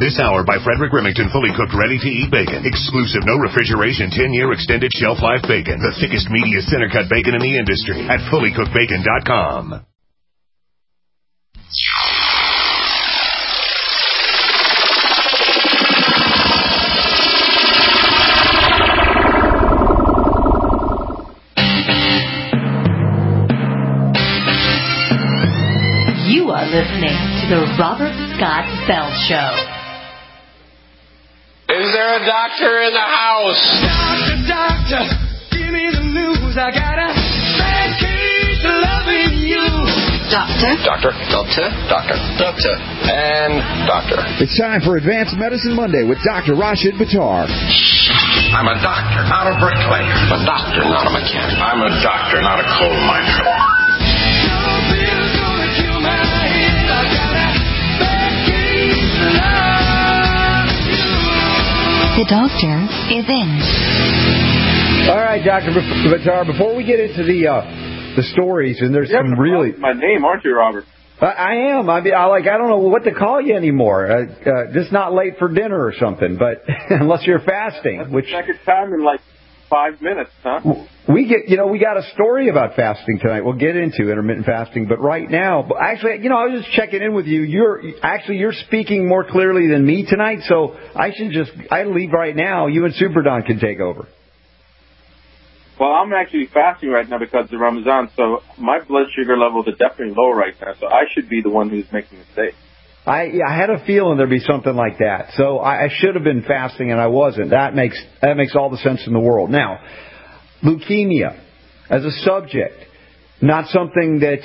This hour by Frederick Remington, fully cooked, ready-to-eat bacon. Exclusive, no refrigeration, 10-year extended shelf life bacon. The thickest, meatiest center-cut bacon in the industry at fullycookedbacon.com. You are listening to the Robert Scott Bell Show. Is there a doctor in the house? Doctor, give me the news. I got a bad case of loving you. Doctor. And doctor. It's time for Advanced Medicine Monday with Dr. Rashid Buttar. I'm a doctor, not a bricklayer. A doctor, not a mechanic. I'm a doctor, not a coal miner. The doctor is in. All right, Dr. Buttar, before we get into the stories, and there's some really... My name, aren't you, Robert? I am. I don't know what to call you anymore. Just not late for dinner or something, but unless you're fasting. That's the second time in like 5 minutes, huh? We got a story about fasting tonight. We'll get into intermittent fasting, but right now, actually, I was just checking in with you. You're speaking more clearly than me tonight, so I leave right now. You and Super Don can take over. Well, I'm actually fasting right now because of Ramadan, so my blood sugar levels are definitely low right now, so I should be the one who's making the mistake. I had a feeling there'd be something like that. So I should have been fasting and I wasn't. That makes all the sense in the world. Now, leukemia as a subject, not something that,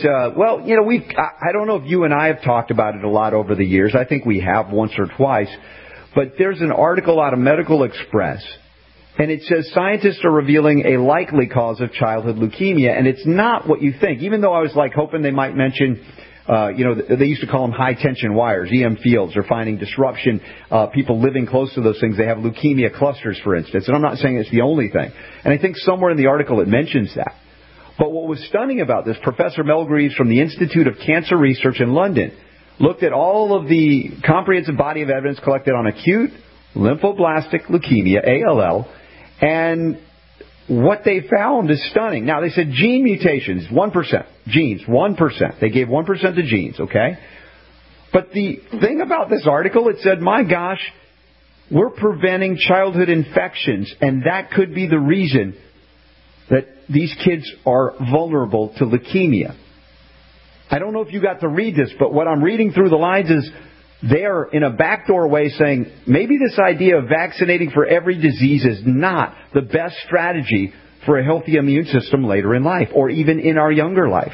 I don't know if you and I have talked about it a lot over the years. I think we have once or twice. But there's an article out of Medical Express, and it says scientists are revealing a likely cause of childhood leukemia, and it's not what you think. Even though I was hoping they might mention... they used to call them high-tension wires, EM fields, or finding disruption. People living close to those things, they have leukemia clusters, for instance. And I'm not saying it's the only thing. And I think somewhere in the article it mentions that. But what was stunning about this, Professor Mel Greaves from the Institute of Cancer Research in London looked at all of the comprehensive body of evidence collected on acute lymphoblastic leukemia, ALL, and what they found is stunning. Now, they said gene mutations, 1%. Genes, 1%. They gave 1% to genes, okay? But the thing about this article, it said, my gosh, we're preventing childhood infections, and that could be the reason that these kids are vulnerable to leukemia. I don't know if you got to read this, but what I'm reading through the lines is they're in a backdoor way saying maybe this idea of vaccinating for every disease is not the best strategy for a healthy immune system later in life or even in our younger life.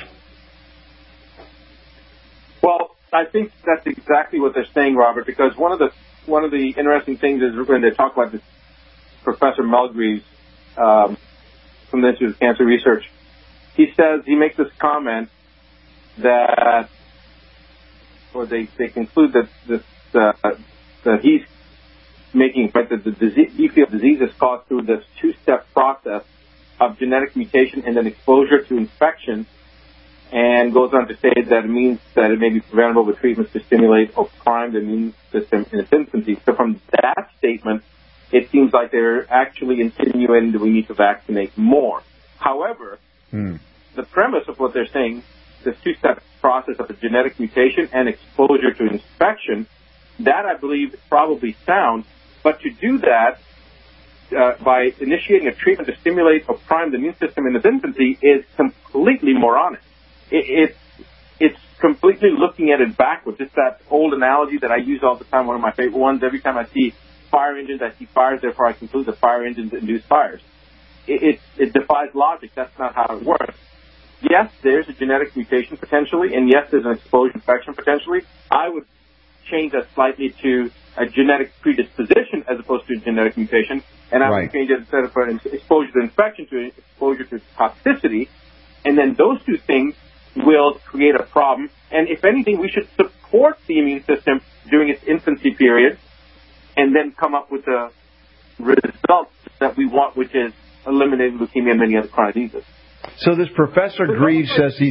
Well, I think that's exactly what they're saying, Robert, because one of the interesting things is when they talk about this Professor Mel Greaves from the Institute of Cancer Research, he makes this comment that, or they conclude that he's making that the disease, he feels disease is caused through this two-step process of genetic mutation and then exposure to infection, and goes on to say that it means that it may be preventable with treatments to stimulate or prime the immune system in its infancy. So from that statement, it seems like they're actually insinuating that we need to vaccinate more. However, the premise of what they're saying, this two-step process of a genetic mutation and exposure to infection, that I believe is probably sound. But to do that by initiating a treatment to stimulate or prime the immune system in its infancy is completely moronic. It's completely looking at it backwards. It's that old analogy that I use all the time, one of my favorite ones. Every time I see fire engines, I see fires, therefore I conclude that fire engines induce fires. It defies logic. That's not how it works. Yes, there's a genetic mutation potentially, and yes, there's an exposure infection potentially. I would change that slightly to a genetic predisposition as opposed to a genetic mutation, and I would change it instead of an exposure to infection to exposure to toxicity, and then those two things will create a problem. And if anything, we should support the immune system during its infancy period and then come up with the results that we want, which is eliminating leukemia and many other chronic diseases. So this Professor Greaves says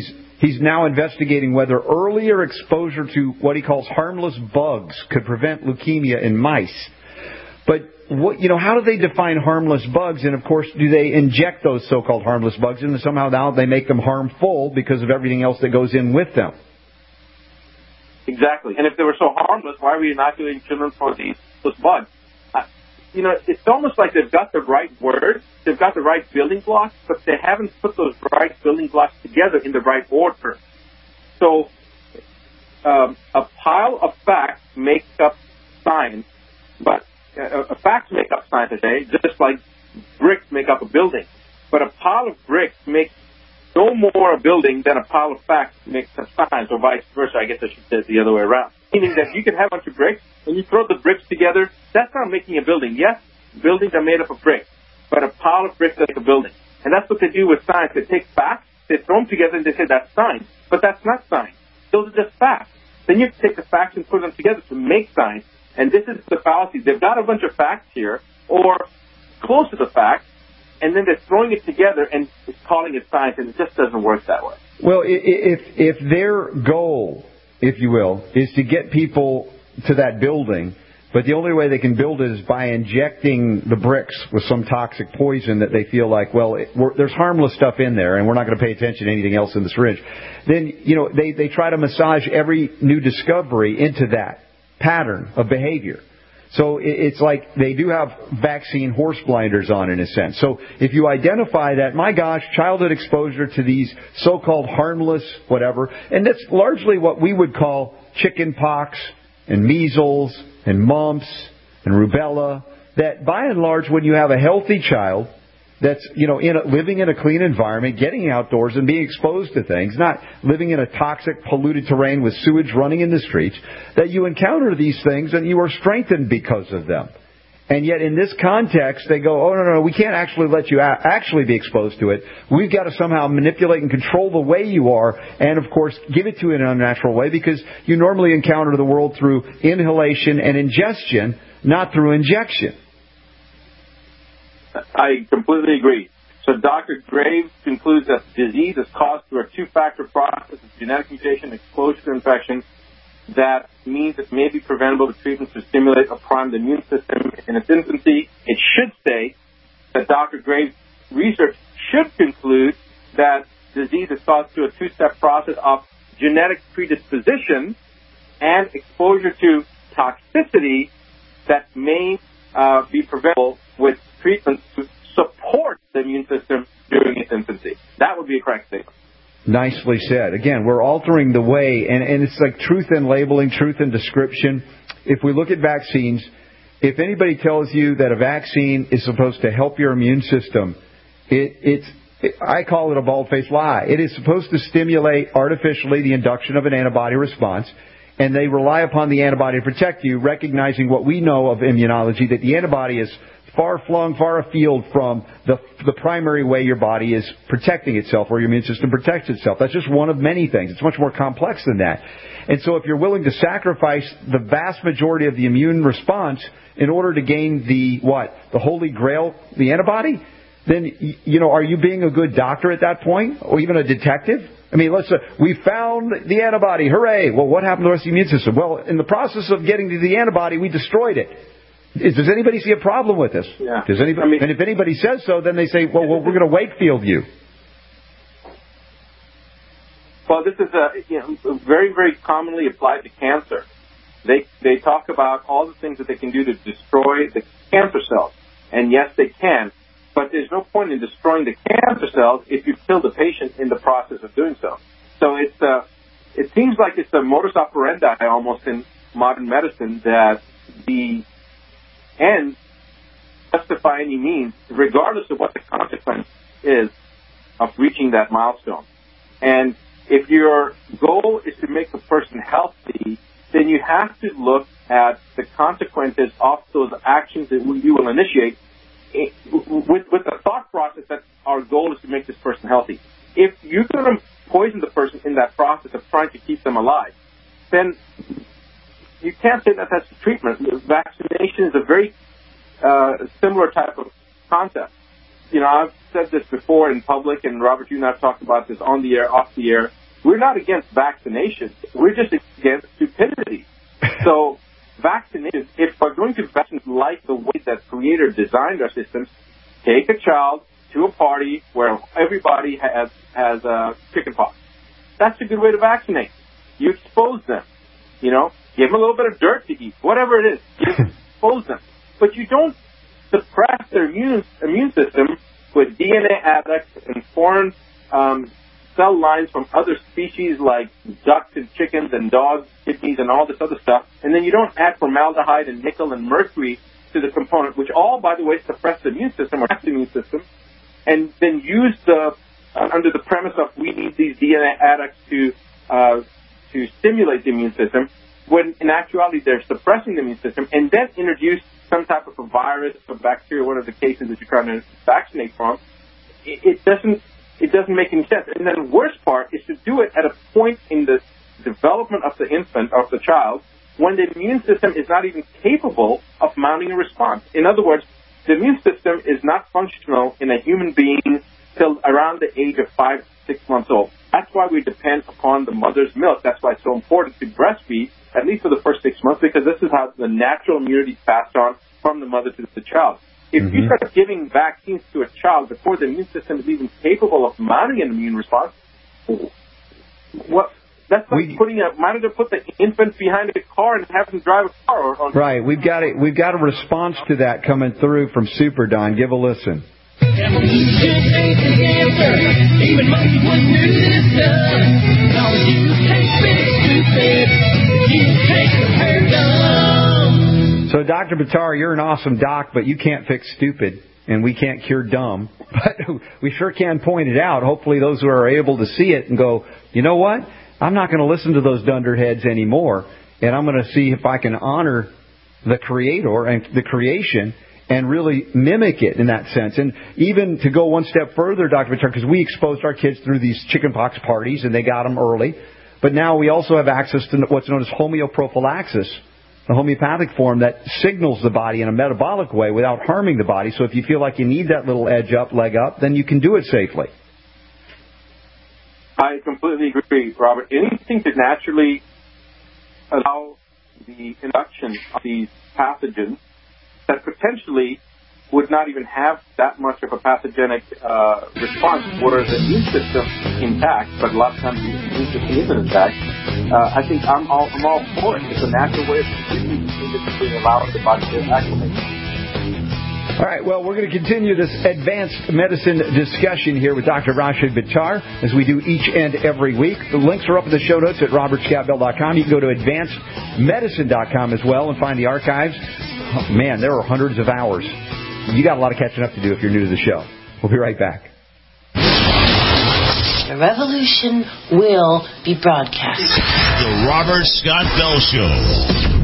He's now investigating whether earlier exposure to what he calls harmless bugs could prevent leukemia in mice. But how do they define harmless bugs? And of course, do they inject those so-called harmless bugs and somehow now they make them harmful because of everything else that goes in with them? Exactly. And if they were so harmless, why were you inoculating children for those bugs? It's almost like they've got the right words, they've got the right building blocks, but they haven't put those right building blocks together in the right order. So a pile of facts makes up science, but facts make up science today, just like bricks make up a building. But a pile of bricks makes no more a building than a pile of facts makes up science, or vice versa. I guess I should say it the other way around. Meaning that you can have a bunch of bricks, and you throw the bricks together, that's not making a building. Yes, buildings are made up of bricks, but a pile of bricks is like a building. And that's what they do with science. They take facts, they throw them together, and they say that's science. But that's not science. Those are just facts. Then you have to take the facts and put them together to make science. And this is the fallacy. They've got a bunch of facts here, or close to the facts, and then they're throwing it together and calling it science, and it just doesn't work that way. Well, if their goal, if you will, is to get people to that building, but the only way they can build it is by injecting the bricks with some toxic poison that they feel like, there's harmless stuff in there, and we're not going to pay attention to anything else in the syringe, then, they try to massage every new discovery into that pattern of behavior. So it's like they do have vaccine horse blinders on, in a sense. So if you identify that, my gosh, childhood exposure to these so-called harmless whatever, and that's largely what we would call chicken pox and measles and mumps and rubella, that by and large, when you have a healthy child that's, living in a clean environment, getting outdoors and being exposed to things, not living in a toxic, polluted terrain with sewage running in the streets, that you encounter these things and you are strengthened because of them. And yet in this context, they go, oh, no, we can't actually let you actually be exposed to it. We've got to somehow manipulate and control the way you are and, of course, give it to you in an unnatural way because you normally encounter the world through inhalation and ingestion, not through injection. I completely agree. So Dr. Graves concludes that disease is caused through a two-factor process of genetic mutation, exposure to infection. That means it may be preventable with treatments to stimulate or prime the immune system in its infancy. It should say that Dr. Graves' research should conclude that disease is caused through a two-step process of genetic predisposition and exposure to toxicity that may be preventable with treatments to support the immune system during its infancy. That would be a correct statement. Nicely said. Again, we're altering the way, and it's like truth in labeling, truth in description. If we look at vaccines, if anybody tells you that a vaccine is supposed to help your immune system, I call it a bald-faced lie. It is supposed to stimulate artificially the induction of an antibody response, and they rely upon the antibody to protect you, recognizing what we know of immunology, that the antibody is far-flung, far afield from the primary way your body is protecting itself or your immune system protects itself. That's just one of many things. It's much more complex than that. And so if you're willing to sacrifice the vast majority of the immune response in order to gain the holy grail, the antibody, then, are you being a good doctor at that point? Or even a detective? I mean, we found the antibody. Hooray. Well, what happened to the rest of the immune system? Well, in the process of getting to the antibody, we destroyed it. Does anybody see a problem with this? Yeah. Does anybody? And if anybody says so, then they say, well, we're going to Wakefield you. Well, this is very, very commonly applied to cancer. They talk about all the things that they can do to destroy the cancer cells. And yes, they can. But there's no point in destroying the cancer cells if you kill the patient in the process of doing so. So it seems like it's a modus operandi almost in modern medicine that the ends justify any means, regardless of what the consequence is of reaching that milestone. And if your goal is to make a person healthy, then you have to look at the consequences of those actions that you will initiate with the thought process that our goal is to make this person healthy. If you're going to poison the person in that process of trying to keep them alive, then you can't say that that's the treatment. Vaccination is a very similar type of concept. I've said this before in public, and Robert, you and I have talked about this on the air, off the air. we're not against vaccinations. We're just against stupidity. So vaccinations, if we're going to vaccinate like the way that Creator designed our systems, take a child to a party where everybody has chicken pox. That's a good way to vaccinate. You expose them. You know, give them a little bit of dirt to eat, whatever it is. You expose them. But you don't suppress their immune system with DNA adducts and foreign cell lines from other species like ducks and chickens and dogs, kidneys, and all this other stuff. And then you don't add formaldehyde and nickel and mercury to the component, which all, by the way, suppress the immune system or the immune system, and then use under the premise of we need these DNA adducts to stimulate the immune system, when in actuality they're suppressing the immune system, and then introduce some type of a virus or bacteria, one of the cases that you're trying to vaccinate from. It doesn't make any sense. And then the worst part is to do it at a point in the development of the infant, of the child, when the immune system is not even capable of mounting a response. In other words, the immune system is not functional in a human being till around the age of 5 to 6 months old. That's why we depend upon the mother's milk. That's why it's so important to breastfeed, at least for the first 6 months, because this is how the natural immunity is passed on from the mother to the child. If you start giving vaccines to a child before the immune system is even capable of mounting an immune response, that's like might as well put the infant behind a car and have him drive a car. Right. We've got a response to that coming through from Super Don. Give a listen. So, Dr. Buttar, you're an awesome doc, but you can't fix stupid, and we can't cure dumb. But we sure can point it out. Hopefully those who are able to see it and go, you know what? I'm not going to listen to those dunderheads anymore, and I'm going to see if I can honor the Creator and the creation and really mimic it in that sense. And even to go one step further, Dr. Buttar, because we exposed our kids through these chickenpox parties, and they got them early. But now we also have access to what's known as homeoprophylaxis, a homeopathic form that signals the body in a metabolic way without harming the body. So if you feel like you need that little leg up, then you can do it safely. I completely agree, Robert. Anything to naturally allow the induction of these pathogens that potentially would not even have that much of a pathogenic response, whereas the immune system is intact, but a lot of times the immune system isn't intact. I think I'm all for it. It's a natural way of allowing the body to acclimate. All right, well, we're going to continue this advanced medicine discussion here with Dr. Rashid Buttar, as we do each and every week. The links are up in the show notes at robertscottbell.com. You can go to advancedmedicine.com as well and find the archives. Oh, man, there are hundreds of hours. You got a lot of catching up to do if you're new to the show. We'll be right back. The revolution will be broadcast. The Robert Scott Bell Show.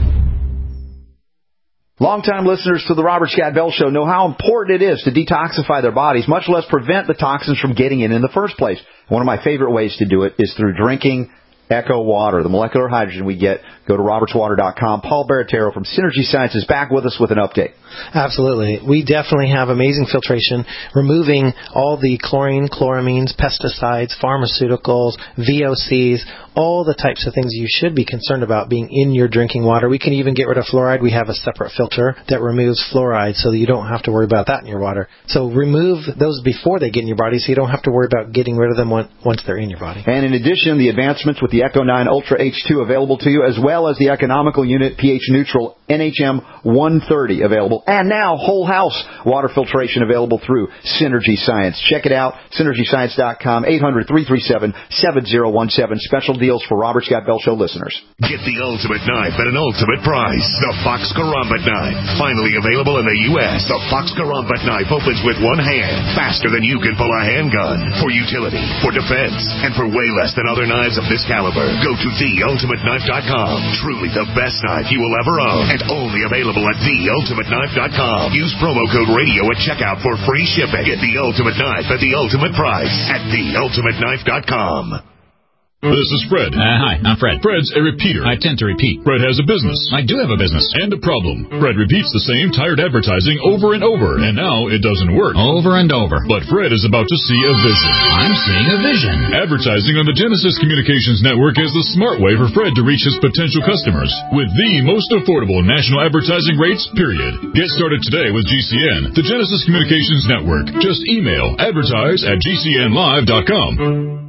Longtime listeners to the Robert Scott Bell Show know how important it is to detoxify their bodies, much less prevent the toxins from getting in the first place. One of my favorite ways to do it is through drinking Echo Water, the molecular hydrogen we get. Go to robertswater.com. Paul Baratero from Synergy Science is back with us with an update. Absolutely. We definitely have amazing filtration, removing all the chlorine, chloramines, pesticides, pharmaceuticals, VOCs, all the types of things you should be concerned about being in your drinking water. We can even get rid of fluoride. We have a separate filter that removes fluoride so that you don't have to worry about that in your water. So remove those before they get in your body so you don't have to worry about getting rid of them once they're in your body. And in addition, the advancements with the Echo 9 Ultra H2 available to you, as well as the economical unit pH neutral NHM 130 available. And now whole house water filtration available through Synergy Science. Check it out, synergyscience.com, 800-337-7017. Special deals for Robert Scott Bell Show listeners. Get the ultimate knife at an ultimate price. The Fox Karambit knife. Finally available in the U.S., the Fox Karambit knife opens with one hand, faster than you can pull a handgun. For utility, for defense, and for way less than other knives of this caliber. Go to theultimateknife.com. Truly the best knife you will ever own, and only available at theultimateknife.com. Use promo code radio at checkout for free shipping. Get the ultimate knife at the ultimate price at theultimateknife.com. This is Fred. Hi, I'm Fred. Fred's a repeater. I tend to repeat. Fred has a business. I do have a business. And a problem. Fred repeats the same tired advertising over and over, and now it doesn't work. Over and over. But Fred is about to see a vision. I'm seeing a vision. Advertising on the Genesis Communications Network is the smart way for Fred to reach his potential customers with the most affordable national advertising rates, period. Get started today with GCN, the Genesis Communications Network. Just email advertise@gcnlive.com.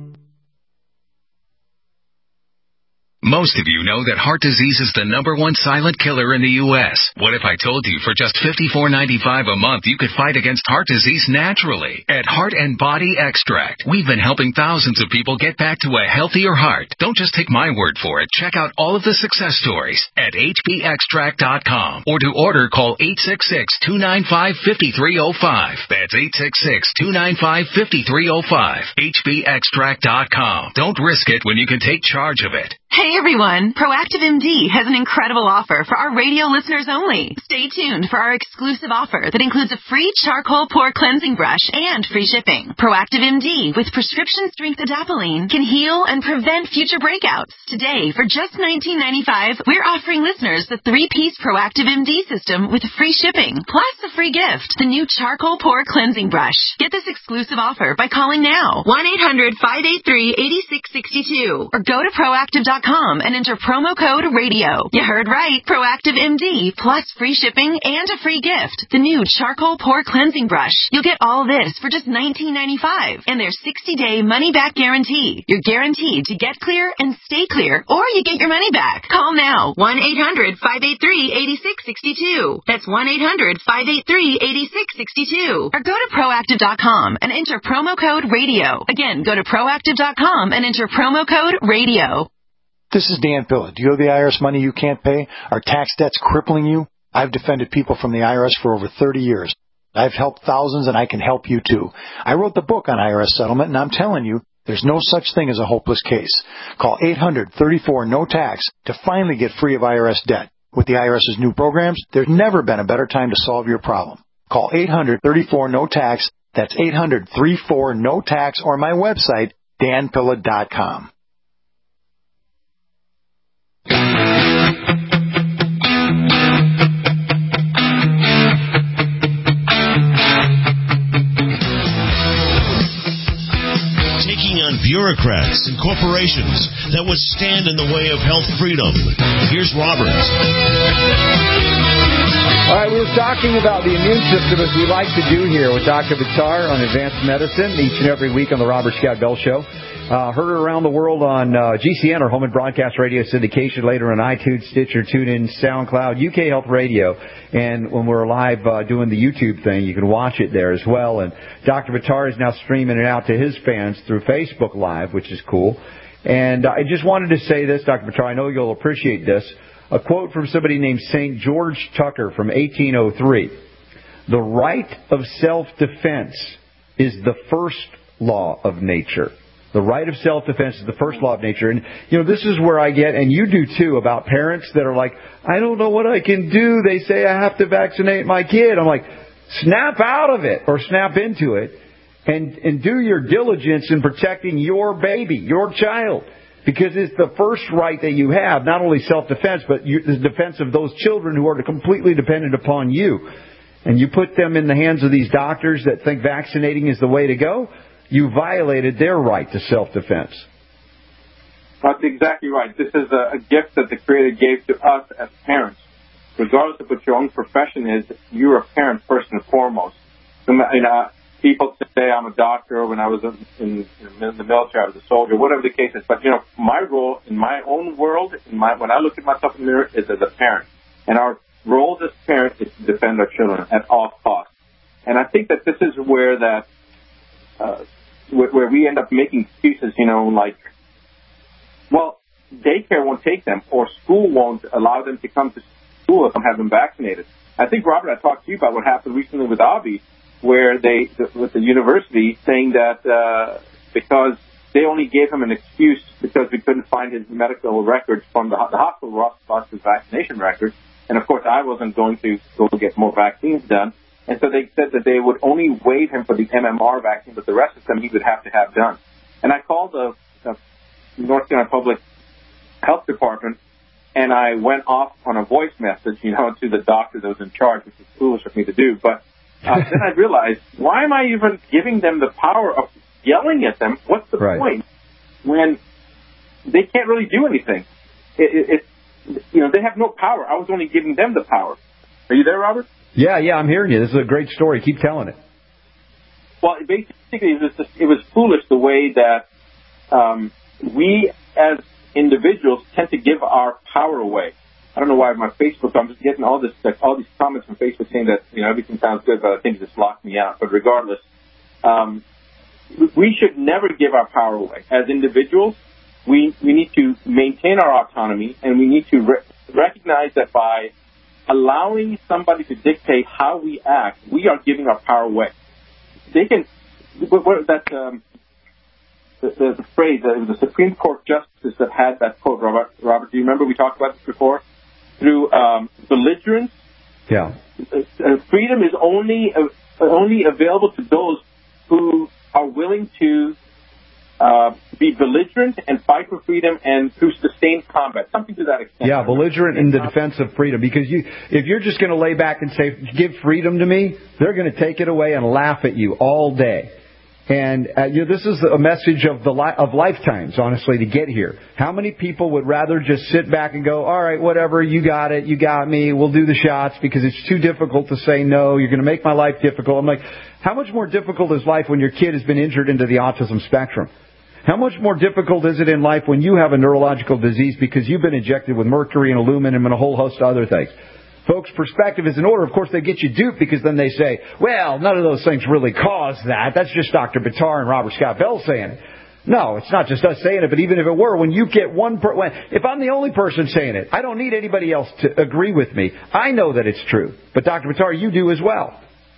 Most of you know that heart disease is the #1 silent killer in the U.S. What if I told you for just $54.95 a month you could fight against heart disease naturally? At Heart and Body Extract, we've been helping thousands of people get back to a healthier heart. Don't just take my word for it. Check out all of the success stories at hbextract.com. Or to order, call 866-295-5305. That's 866-295-5305. hbextract.com. Don't risk it when you can take charge of it. Hey everyone, Proactive MD has an incredible offer for our radio listeners only. Stay tuned for our exclusive offer that includes a free charcoal pore cleansing brush and free shipping. Proactive MD with prescription strength adapalene can heal and prevent future breakouts. Today, for just $19.95, we're offering listeners the 3-piece Proactive MD system with free shipping, plus a free gift, the new charcoal pore cleansing brush. Get this exclusive offer by calling now, 1-800-583-8662, or go to proactive.com and enter promo code RADIO. You heard right. Proactive MD plus free shipping and a free gift. The new charcoal pore cleansing brush. You'll get all this for just $19.95 and their 60-day money-back guarantee. You're guaranteed to get clear and stay clear, or you get your money back. Call now. 1-800-583-8662. That's 1-800-583-8662. Or go to proactive.com and enter promo code RADIO. Again, go to proactive.com and enter promo code RADIO. This is Dan Pilla. Do you owe the IRS money you can't pay? Are tax debts crippling you? I've defended people from the IRS for over 30 years. I've helped thousands, and I can help you too. I wrote the book on IRS settlement, and I'm telling you, there's no such thing as a hopeless case. Call 800-34-NO-TAX to finally get free of IRS debt. With the IRS's new programs, there's never been a better time to solve your problem. Call 800-34-NO-TAX. That's 800-34-NO-TAX, or my website, danpilla.com. Taking on bureaucrats and corporations that would stand in the way of health freedom. Here's Robert. All right, we were talking about the immune system as we like to do here with Dr. Buttar on Advanced Medicine each and every week on the Robert Scott Bell Show. Heard it around the world on GCN, or Home and Broadcast Radio syndication, later on iTunes, Stitcher, TuneIn, SoundCloud, UK Health Radio. And when we're live doing the YouTube thing, you can watch it there as well. And Dr. Buttar is now streaming it out to his fans through Facebook Live, which is cool. And I just wanted to say this, Dr. Buttar, I know you'll appreciate this. A quote from somebody named St. George Tucker from 1803. The right of self-defense is the first law of nature. The right of self-defense is the first law of nature. And, you know, this is where I get, and you do too, about parents that are like, I don't know what I can do. They say I have to vaccinate my kid. I'm like, snap out of it or snap into it and do your diligence in protecting your baby, your child. Because it's the first right that you have, not only self-defense, but the defense of those children who are completely dependent upon you. And you put them in the hands of these doctors that think vaccinating is the way to go, you violated their right to self-defense. That's exactly right. This is a gift that the Creator gave to us as parents. Regardless of what your own profession is, you're a parent first and foremost. People say I'm a doctor. When I was in the military, I was a soldier, whatever the case is. But, you know, my role in my own world, when I look at myself in the mirror, is as a parent. And our role as parents is to defend our children at all costs. And I think that this is where where we end up making excuses, you know, like, well, daycare won't take them, or school won't allow them to come to school if I'm having them vaccinated. I think, Robert, I talked to you about what happened recently with Avi, where with the university, saying that because they only gave him an excuse because we couldn't find his medical records from the hospital, lost his vaccination records, and of course I wasn't going to go get more vaccines done. And so they said that they would only waive him for the MMR vaccine, but the rest of them he would have to have done. And I called the North Carolina Public Health Department, and I went off on a voice message, to the doctor that was in charge, which is foolish of me to do. But then I realized, why am I even giving them the power of yelling at them? What's the point when they can't really do anything? They have no power. I was only giving them the power. Are you there, Robert? Yeah, I'm hearing you. This is a great story. Keep telling it. Well, basically, it was foolish the way that we as individuals tend to give our power away. I don't know why my Facebook, I'm just getting all these comments from Facebook saying that, everything sounds good, but I think it just locked me out. But regardless, we should never give our power away. As individuals, we need to maintain our autonomy, and we need to recognize that by allowing somebody to dictate how we act, we are giving our power away. They can, the phrase, it was the Supreme Court justice that had that quote, Robert, do you remember we talked about this before? Through belligerence, freedom is only available to those who are willing to be belligerent and fight for freedom and through sustained combat, something to that extent. Yeah, belligerent in the defense of freedom. Because if you're just going to lay back and say, give freedom to me, they're going to take it away and laugh at you all day. And this is a message of lifetimes, honestly, to get here. How many people would rather just sit back and go, all right, whatever, you got it, you got me, we'll do the shots because it's too difficult to say no, you're going to make my life difficult. I'm like, how much more difficult is life when your kid has been injured into the autism spectrum? How much more difficult is it in life when you have a neurological disease because you've been injected with mercury and aluminum and a whole host of other things? Folks, perspective is in order. Of course, they get you duped because then they say, well, none of those things really cause that. That's just Dr. Buttar and Robert Scott Bell saying it. No, it's not just us saying it, but even if it were, when you get if I'm the only person saying it, I don't need anybody else to agree with me. I know that it's true. But Dr. Buttar, you do as well.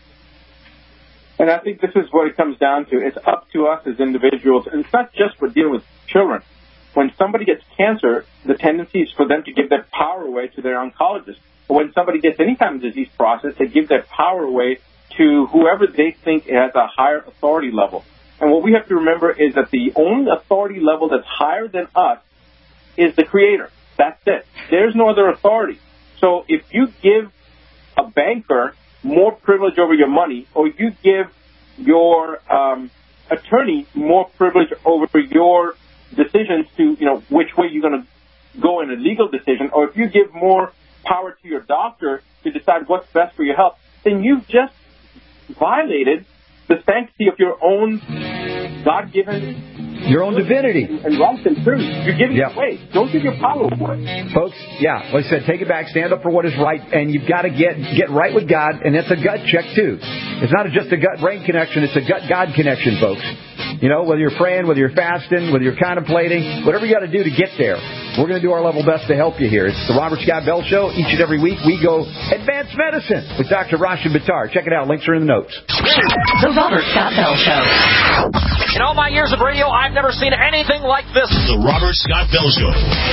And I think this is what it comes down to. It's up to us as individuals, and it's not just for dealing with children. When somebody gets cancer, the tendency is for them to give their power away to their oncologist. When somebody gets any kind of disease process, they give their power away to whoever they think has a higher authority level. And what we have to remember is that the only authority level that's higher than us is the Creator. That's it. There's no other authority. So if you give a banker more privilege over your money, or you give your attorney more privilege over your decisions to, which way you're going to go in a legal decision, or if you give more power to your doctor to decide what's best for your health, then you've just violated the sanctity of your own God-given, your own divinity and rights and truth. You're giving it away. Don't give your power away, folks. Yeah, like I said, take it back, stand up for what is right, and you've got to get right with God, and that's a gut check too. It's not just a gut-brain connection; it's a gut-God connection, folks. Whether you're praying, whether you're fasting, whether you're contemplating, whatever you got to do to get there, we're going to do our level best to help you here. It's the Robert Scott Bell Show. Each and every week we go Advanced Medicine with Dr. Rashid Buttar. Check it out. Links are in the notes. The Robert Scott Bell Show. In all my years of radio, I've never seen anything like this. The Robert Scott Bell Show.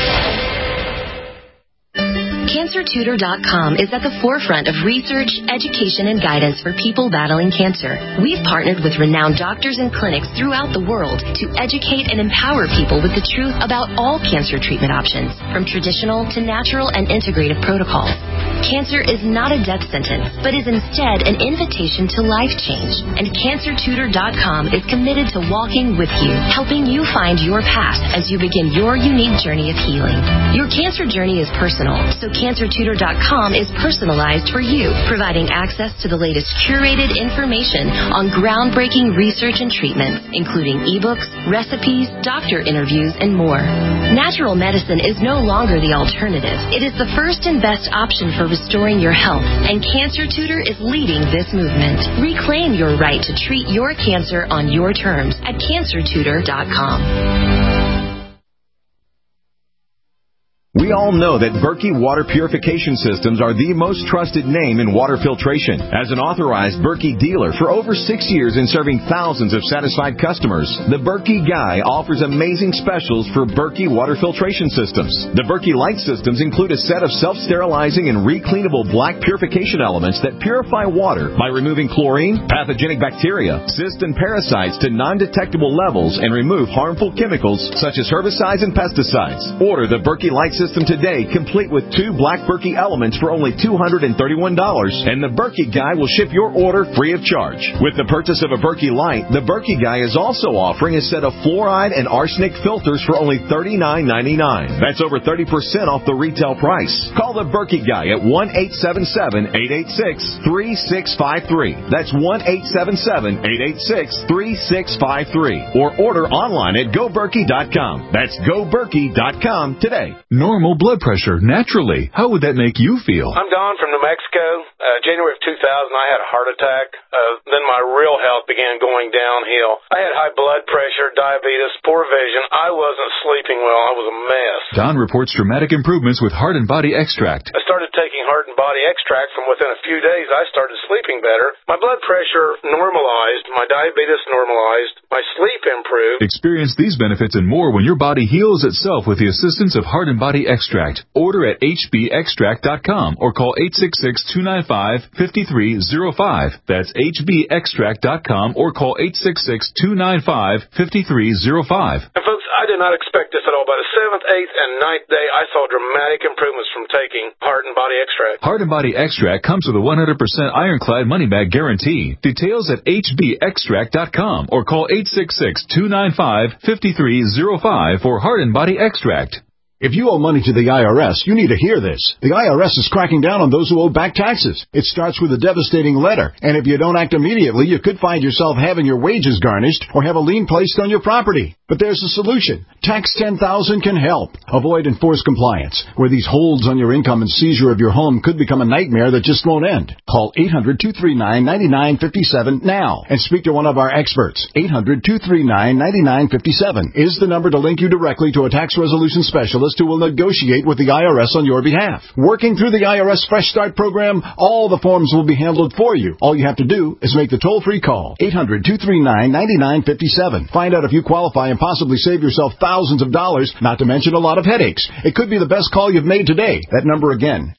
CancerTutor.com is at the forefront of research, education, and guidance for people battling cancer. We've partnered with renowned doctors and clinics throughout the world to educate and empower people with the truth about all cancer treatment options, from traditional to natural and integrative protocols. Cancer is not a death sentence, but is instead an invitation to life change. And CancerTutor.com is committed to walking with you, helping you find your path as you begin your unique journey of healing. Your cancer journey is personal, so CancerTutor.com is personalized for you, providing access to the latest curated information on groundbreaking research and treatments, including ebooks, recipes, doctor interviews, and more. Natural medicine is no longer the alternative. It is the first and best option for restoring your health, and Cancer Tutor is leading this movement. Reclaim your right to treat your cancer on your terms at CancerTutor.com. We all know that Berkey Water Purification Systems are the most trusted name in water filtration. As an authorized Berkey dealer for over 6 years and serving thousands of satisfied customers, the Berkey Guy offers amazing specials for Berkey Water Filtration Systems. The Berkey Light Systems include a set of self-sterilizing and recleanable black purification elements that purify water by removing chlorine, pathogenic bacteria, cysts, and parasites to non-detectable levels and remove harmful chemicals such as herbicides and pesticides. Order the Berkey Light System today, complete with 2 black Berkey elements for only $231, and the Berkey Guy will ship your order free of charge. With the purchase of a Berkey Light, the Berkey Guy is also offering a set of fluoride and arsenic filters for only $39.99. That's over 30% off the retail price. Call the Berkey Guy at 1-877-886-3653. That's 1-877-886-3653. Or order online at GoBerkey.com. That's GoBerkey.com today. Normal blood pressure, naturally. How would that make you feel? I'm Don from New Mexico. January of 2000, I had a heart attack. Then my real health began going downhill. I had high blood pressure, diabetes, poor vision. I wasn't sleeping well. I was a mess. Don reports dramatic improvements with Heart and Body Extract. I started taking Heart and Body Extract. From within a few days, I started sleeping better. My blood pressure normalized. My diabetes normalized. My sleep improved. Experience these benefits and more when your body heals itself with the assistance of Heart and Body Extract. Order at hbextract.com or call 866-295-5305. That's hbextract.com or call 866-295-5305. And folks, I did not expect this at all. By the 7th, 8th, and 9th day, I saw dramatic improvements from taking Heart and Body Extract. Heart and Body Extract comes with a 100% ironclad money-back guarantee. Details at hbextract.com or call 866-295-5305 for Heart and Body Extract. If you owe money to the IRS, you need to hear this. The IRS is cracking down on those who owe back taxes. It starts with a devastating letter, and if you don't act immediately, you could find yourself having your wages garnished or have a lien placed on your property. But there's a solution. Tax 10,000 can help. Avoid enforced compliance, where these holds on your income and seizure of your home could become a nightmare that just won't end. Call 800-239-9957 now and speak to one of our experts. 800-239-9957 is the number to link you directly to a tax resolution specialist who will negotiate with the IRS on your behalf. Working through the IRS Fresh Start program, all the forms will be handled for you. All you have to do is make the toll-free call. 800-239-9957. Find out if you qualify and possibly save yourself thousands of dollars, not to mention a lot of headaches. It could be the best call you've made today. That number again,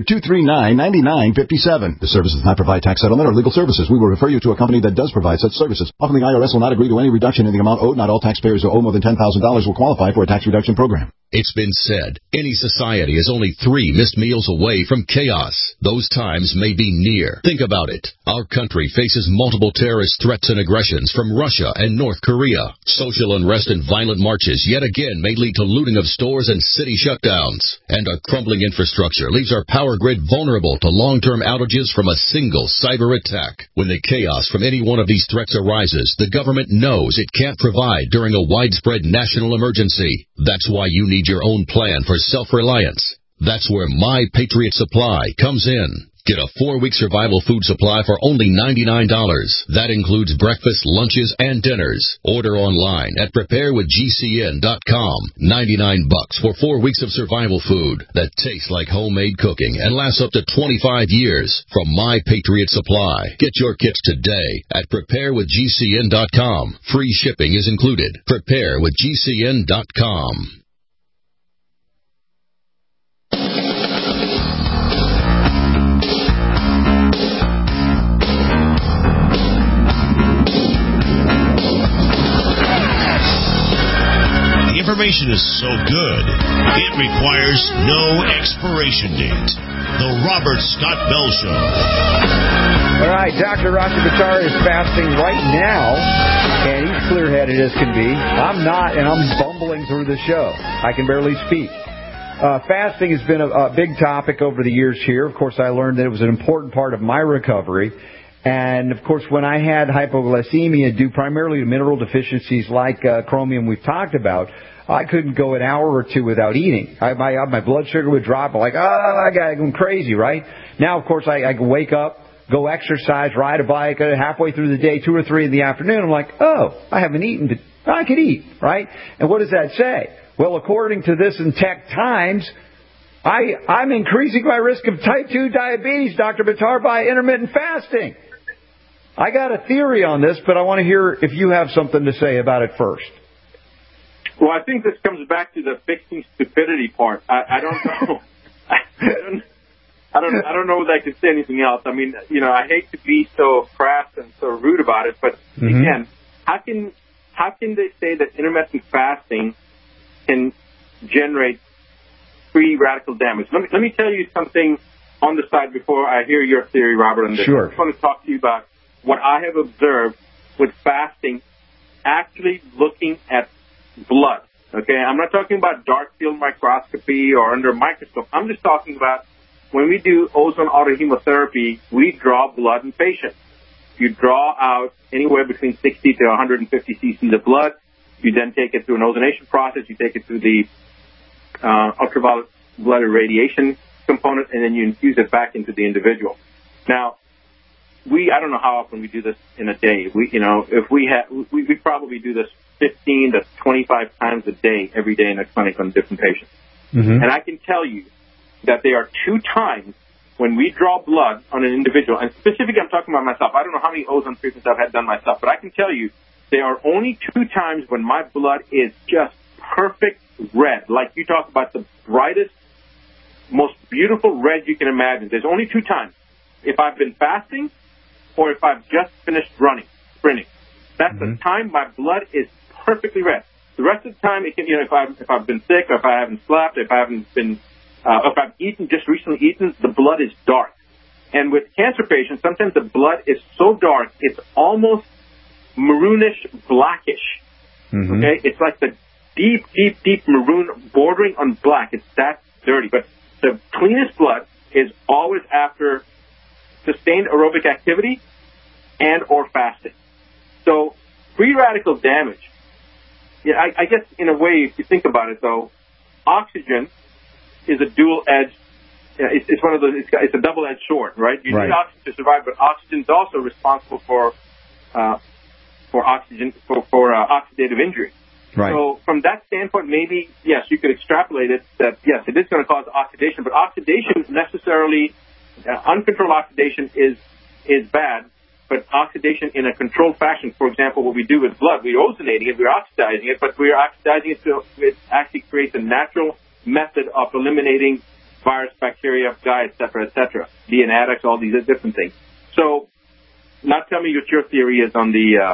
800-239-9957. The service does not provide tax settlement or legal services. We will refer you to a company that does provide such services. Often the IRS will not agree to any reduction in the amount owed. Not all taxpayers who owe more than $10,000 will qualify for a tax reduction program. It's been said, any society is only 3 missed meals away from chaos. Those times may be near. Think about it. Our country faces multiple terrorist threats and aggressions from Russia and North Korea. Social unrest and violent marches yet again may lead to looting of stores and city shutdowns. And our crumbling infrastructure leaves our power grid vulnerable to long-term outages from a single cyber attack. When the chaos from any one of these threats arises, the government knows it can't provide during a widespread national emergency. That's why you need your own plan for self-reliance. That's where My Patriot Supply comes in. Get a 4-week survival food supply for only $99. That includes breakfast, lunches, and dinners. Order online at preparewithgcn.com. $99 for 4 weeks of survival food that tastes like homemade cooking and lasts up to 25 years from My Patriot Supply. Get your kits today at preparewithgcn.com. Free shipping is included. Preparewithgcn.com. Information is so good, it requires no expiration date. The Robert Scott Bell Show. All right, Dr. Rashid Buttar is fasting right now, and he's clear-headed as can be. I'm not, and I'm bumbling through the show. I can barely speak. Fasting has been a big topic over the years here. Of course, I learned that it was an important part of my recovery. And, of course, when I had hypoglycemia due primarily to mineral deficiencies like chromium we've talked about, I couldn't go an hour or two without eating. My blood sugar would drop. I'm like, I got going crazy, right? Now, of course, I can wake up, go exercise, ride a bike, halfway through the day, 2 or 3 in the afternoon. I'm like, I haven't eaten, but I could eat, right? And what does that say? Well, according to this in Tech Times, I'm increasing my risk of type 2 diabetes, Dr. Buttar, by intermittent fasting. I got a theory on this, but I want to hear if you have something to say about it first. Well, I think this comes back to the fixing stupidity part. I don't know. I don't know that I could say anything else. I mean, I hate to be so crass and so rude about it, but again, how can they say that intermittent fasting can generate free radical damage? Let me tell you something on the side before I hear your theory, Robert, on this. Sure. I just want to talk to you about what I have observed with fasting, actually looking at blood. Okay, I'm not talking about dark field microscopy or under a microscope. I'm just talking about when we do ozone autohemotherapy, we draw blood in patients. You draw out anywhere between 60 to 150 cc's of blood. You then take it through an ozonation process. You take it through the ultraviolet blood irradiation component, and then you infuse it back into the individual. Now, I don't know how often we do this in a day. We probably do this 15 to 25 times a day, every day in a clinic on different patients. And I can tell you that there are 2 times when we draw blood on an individual, and specifically I'm talking about myself. I don't know how many ozone treatments I've had done myself, but I can tell you there are only 2 times when my blood is just perfect red. Like you talk about the brightest, most beautiful red you can imagine. There's only 2 times. If I've been fasting or if I've just finished sprinting. That's the time my blood is perfectly red. The rest of the time, it can, if I've been sick, or if I haven't slept, if I haven't been, if I've just recently eaten, the blood is dark. And with cancer patients, sometimes the blood is so dark, it's almost maroonish blackish. Okay, it's like the deep maroon bordering on black. It's that dirty. But the cleanest blood is always after sustained aerobic activity and or fasting. So free radical damage. Yeah, I guess in a way, if you think about it, though, oxygen is a dual-edged. It's one of those. It's a double-edged sword, right? You need oxygen to survive, but oxygen is also responsible for oxidative injury. Right. So from that standpoint, maybe yes, you could extrapolate it that yes, it is going to cause oxidation, but oxidation necessarily, uncontrolled oxidation is bad. But oxidation in a controlled fashion, for example, what we do with blood, we're ozonating it, we're oxidizing it, but we're oxidizing it so it actually creates a natural method of eliminating virus, bacteria, et cetera, DNAdix, all these different things. So, now tell me what your theory is on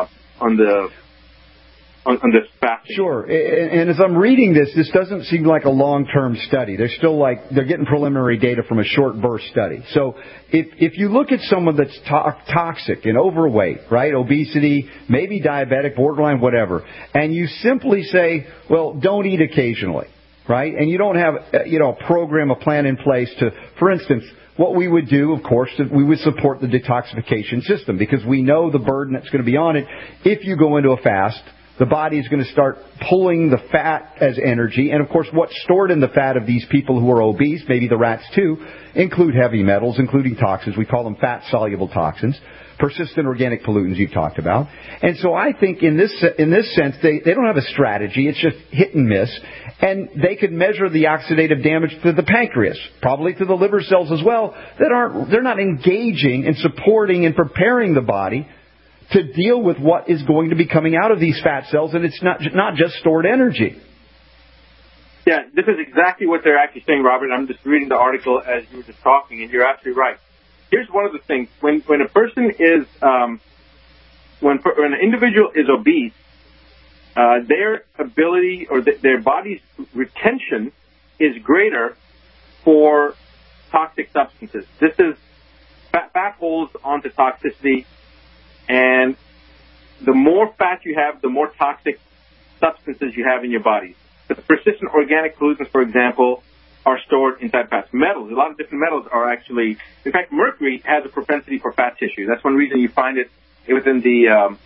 this fasting. Sure. And as I'm reading this doesn't seem like a long-term study. They're still they're getting preliminary data from a short burst study. So if you look at someone that's toxic and overweight, right, obesity, maybe diabetic, borderline, whatever, and you simply say, well, don't eat occasionally, right, and you don't have a program, a plan in place to, for instance, what we would do, of course, we would support the detoxification system because we know the burden that's going to be on it. If you go into a fast, the body is going to start pulling the fat as energy. And, of course, what's stored in the fat of these people who are obese, maybe the rats too, include heavy metals, including toxins. We call them fat-soluble toxins, persistent organic pollutants you've talked about. And so I think in this sense, they don't have a strategy. It's just hit and miss. And they could measure the oxidative damage to the pancreas, probably to the liver cells as well, they're not engaging and supporting and preparing the body to deal with what is going to be coming out of these fat cells, and it's not just stored energy. Yeah, this is exactly what they're actually saying, Robert. I'm just reading the article as you were just talking, and you're absolutely right. Here's one of the things. When a person is, when an individual is obese, their ability or their body's retention is greater for toxic substances. This is fat holds onto toxicity. And the more fat you have, the more toxic substances you have in your body. The persistent organic pollutants, for example, are stored inside fats. Metals, a lot of different metals are actually, in fact, mercury has a propensity for fat tissue. That's one reason you find it within the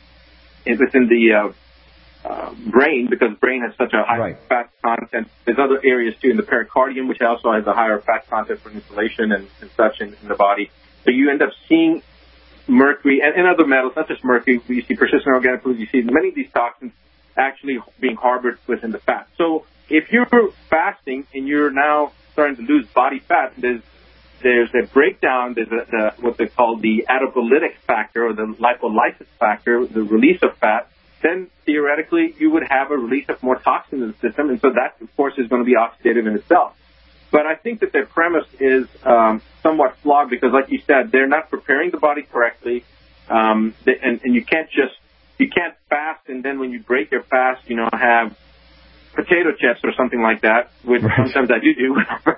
brain, because brain has such a high fat content. There's other areas too in the pericardium, which also has a higher fat content for insulation and such in the body. So you end up seeing mercury and other metals, not just mercury. You see persistent organic pollutants. You see many of these toxins actually being harbored within the fat. So if you're fasting and you're now starting to lose body fat, there's a breakdown. There's what they call the adipolytic factor or the lipolysis factor, the release of fat. Then theoretically you would have a release of more toxins in the system, and so that, of course, is going to be oxidative in itself. But I think that their premise is somewhat flawed because, like you said, they're not preparing the body correctly, and you can't fast, and then when you break your fast, have potato chips or something like that, which sometimes I do.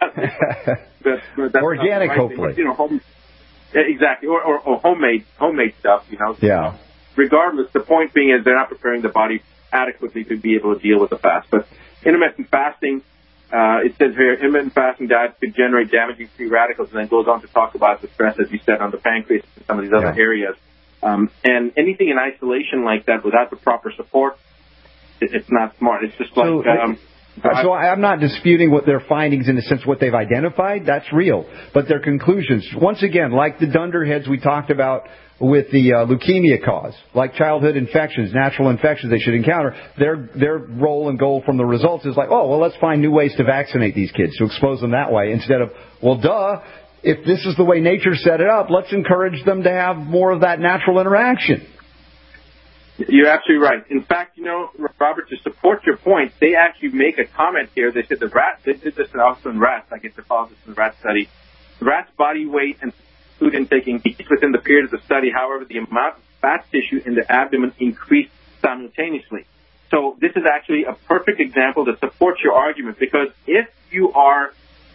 But organic, right, hopefully. Exactly, or homemade stuff. Yeah. Regardless, the point being is they're not preparing the body adequately to be able to deal with the fast. But intermittent fasting, it says here, intermittent fasting diets could generate damaging free radicals, and then goes on to talk about the stress, as you said, on the pancreas and some of these other areas. And anything in isolation like that without the proper support, it's not smart. It's just like... So I'm not disputing what their findings in the sense what they've identified. That's real. But their conclusions, once again, like the dunderheads we talked about with the leukemia cause, like childhood infections, natural infections they should encounter, their role and goal from the results is like, oh, well, let's find new ways to vaccinate these kids, to expose them that way, instead of, well, duh, if this is the way nature set it up, let's encourage them to have more of that natural interaction. You're absolutely right. In fact, Robert, to support your point, they actually make a comment here. They said they did this also in rats. I guess they followed this in the rat study. The rat's body weight and food intake increased within the period of the study. However, the amount of fat tissue in the abdomen increased simultaneously. So this is actually a perfect example that supports your argument, because if you are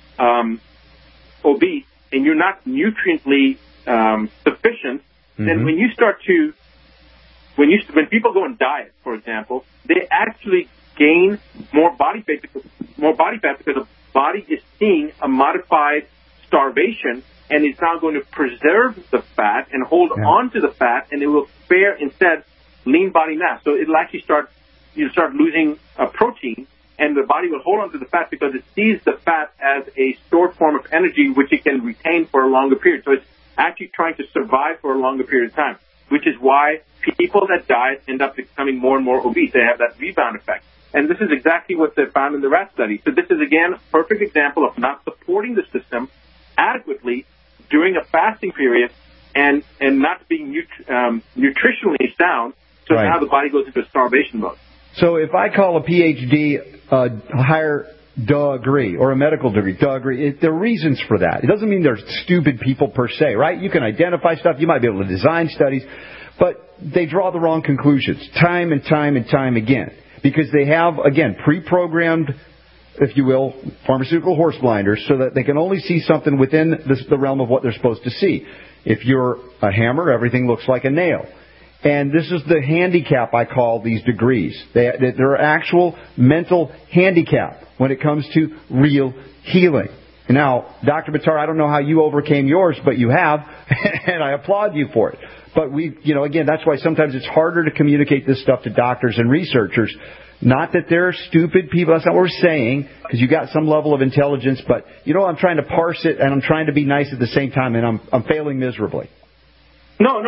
obese and you're not nutriently sufficient, then when you start to when people go on diet, for example, they actually gain more body fat because the body is seeing a modified starvation and is now going to preserve the fat and hold on to the fat, and it will spare instead lean body mass. So it'll actually start losing protein, and the body will hold on to the fat because it sees the fat as a stored form of energy which it can retain for a longer period. So it's actually trying to survive for a longer period of time, which is why people that diet end up becoming more and more obese. They have that rebound effect. And this is exactly what they found in the rat study. So this is, again, a perfect example of not supporting the system adequately during a fasting period and not being nutritionally sound. So now the body goes into starvation mode. So if I call a PhD a higher degree or a medical degree, there are reasons for that. It doesn't mean they're stupid people per se, right? You can identify stuff. You might be able to design studies. But they draw the wrong conclusions time and time and time again, because they have, again, pre-programmed, if you will, pharmaceutical horse blinders, so that they can only see something within the realm of what they're supposed to see. If you're a hammer, everything looks like a nail. And this is the handicap I call these degrees. They're actual mental handicap when it comes to real healing. Now, Dr. Buttar, I don't know how you overcame yours, but you have, and I applaud you for it. But again, that's why sometimes it's harder to communicate this stuff to doctors and researchers. Not that they're stupid people, that's not what we're saying, because you got some level of intelligence, but I'm trying to parse it, and I'm trying to be nice at the same time, and I'm failing miserably. No,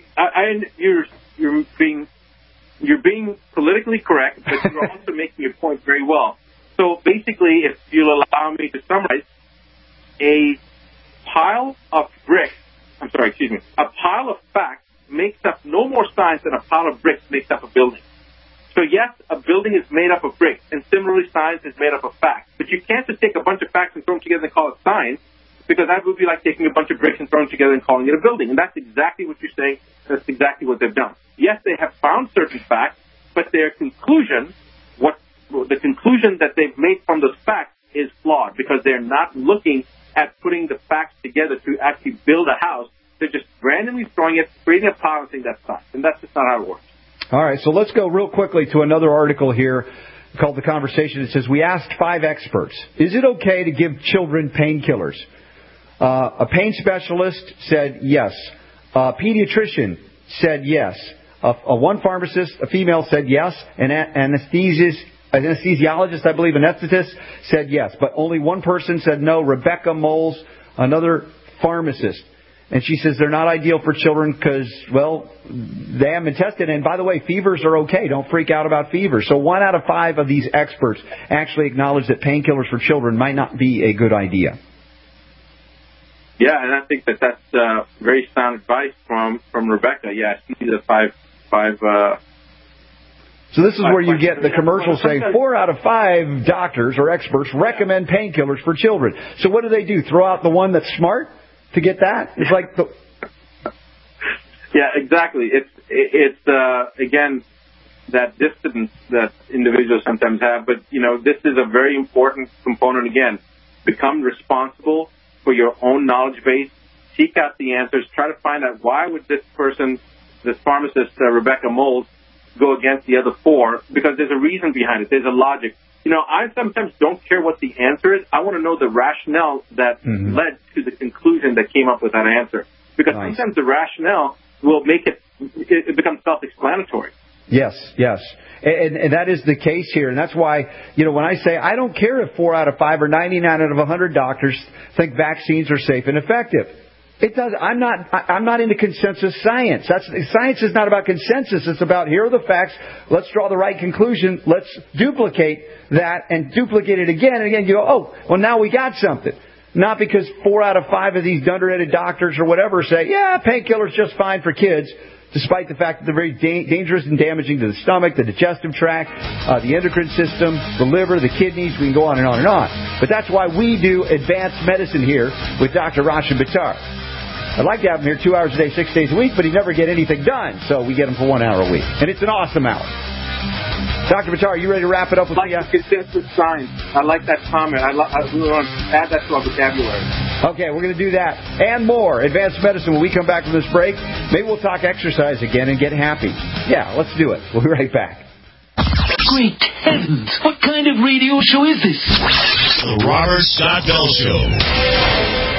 you're being politically correct, but you're also making your point very well. So basically, if you'll allow me to summarize, a pile of facts makes up no more science than a pile of bricks makes up a building. So yes, a building is made up of bricks, and similarly science is made up of facts. But you can't just take a bunch of facts and throw them together and call it science, because that would be like taking a bunch of bricks and throwing them together and calling it a building. And that's exactly what you're saying. That's exactly what they've done. Yes, they have found certain facts, but their conclusion, the conclusion that they've made from those facts is flawed, because they're not looking at putting the facts together to actually build a house. They're just randomly throwing it, creating a pile and saying that's science. And that's just not how it works. All right, so let's go real quickly to another article here called The Conversation. It says, we asked 5 experts, is it okay to give children painkillers? A pain specialist said yes. A pediatrician said yes. One pharmacist, a female, said yes. An anesthesiologist, I believe, anesthetist, said yes. But only one person said no, Rebecca Moles, another pharmacist. And she says they're not ideal for children because, well, they haven't been tested. And by the way, fevers are okay. Don't freak out about fevers. So 1 out of 5 of these experts actually acknowledge that painkillers for children might not be a good idea. Yeah, and I think that's very sound advice from Rebecca. Yeah, she's a 5. So this is where you get the commercial saying 4 out of 5 doctors or experts recommend painkillers for children. So what do? Throw out the one that's smart to get that? It's like the... Yeah, exactly. It's again, that distance that individuals sometimes have. But, this is a very important component. Again, become responsible for your own knowledge base. Seek out the answers. Try to find out why would this pharmacist, Rebecca Moles, go against the other 4, because there's a reason behind it. There's a logic. I sometimes don't care what the answer is. I want to know the rationale that led to the conclusion that came up with that answer. Because sometimes the rationale will make it becomes self-explanatory. Yes. And that is the case here. And that's why, when I say I don't care if 4 out of 5 or 99 out of 100 doctors think vaccines are safe and effective. It does. I'm not into consensus science. Science is not about consensus. It's about, here are the facts. Let's draw the right conclusion. Let's duplicate that and duplicate it again and again. You go, oh, well, now we got something. Not because 4 out of 5 of these dunderheaded doctors or whatever say, yeah, painkillers just fine for kids, despite the fact that they're very dangerous and damaging to the stomach, the digestive tract, the endocrine system, the liver, the kidneys. We can go on and on and on. But that's why we do advanced medicine here with Dr. Roshan Buttar. I'd like to have him here 2 hours a day, 6 days a week, but he never get anything done. So we get him for 1 hour a week. And it's an awesome hour. Dr. Buttar, are you ready to wrap it up with me? I like the consensus science. I like that comment. We want to add that to our vocabulary. Okay, we're going to do that and more. Advanced medicine when we come back from this break. Maybe we'll talk exercise again and get happy. Yeah, let's do it. We'll be right back. Great heavens! What kind of radio show is this? The Robert Scott Bell Show.